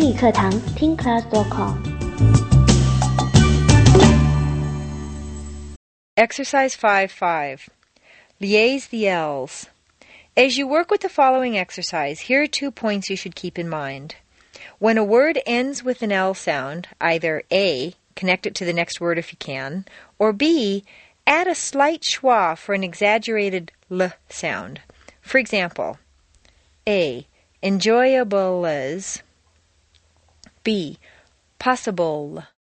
英语课堂听 class.com。 Exercise 5.5. Liaise the L's. As you work with the following exercise, here are 2 points you should keep in mind. When a word ends with an L sound, either A, connect it to the next word if you can, or B, add a slight schwa for an exaggerated L sound. For example, A, enjoyables. B, possible.